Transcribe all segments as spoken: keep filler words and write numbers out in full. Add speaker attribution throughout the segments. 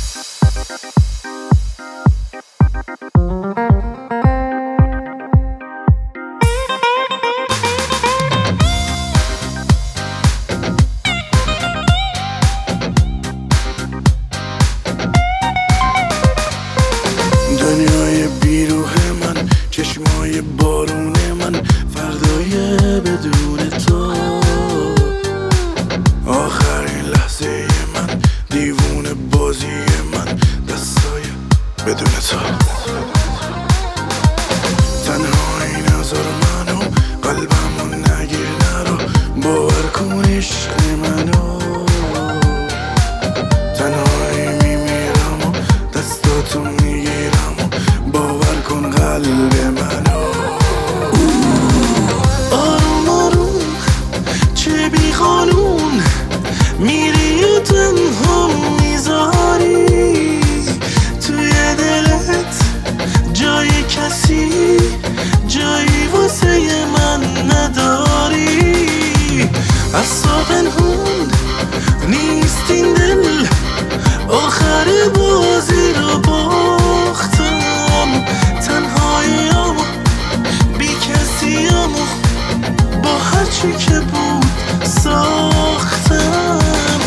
Speaker 1: دنیای بیروح من، چشمای بارون من، فردای بدون تو. آخرین لحظه من، دیوونه بازی من، دستای بدون تو. تنهایی نذار منو، قلبمو نگیر نرو، باور کن عشق منو. تنهایی میمیرم و دستاتو میگیرم و باور کن قلب منو. آروم آروم چه بی قانون میری و تنها میذاری توی دلت جای کسی، جایی واسه من نداری. اصلا پنهون نیست این دل، آخر بازی رو باختم. تنهاییم بی کسیم با هرچی که بود ساختم.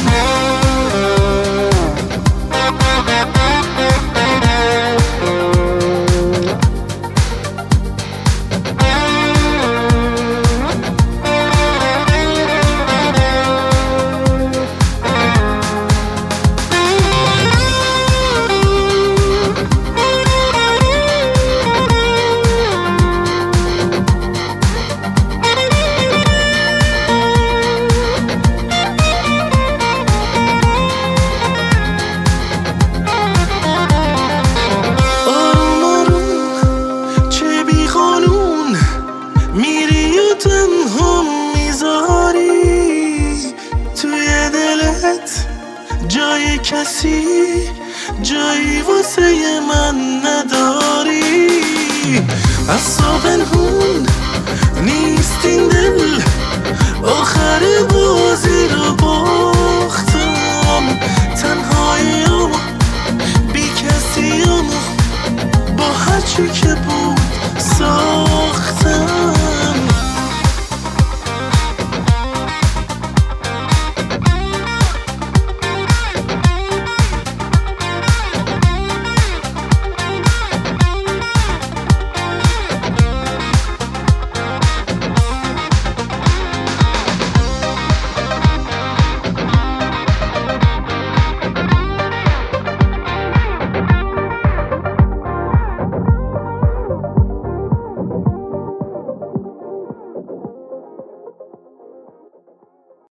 Speaker 1: میری و تنها میذاری توی دلت جای کسی، جایی واسه من نداری. اصلا پنهون نیست این دل، آخر بازی رو با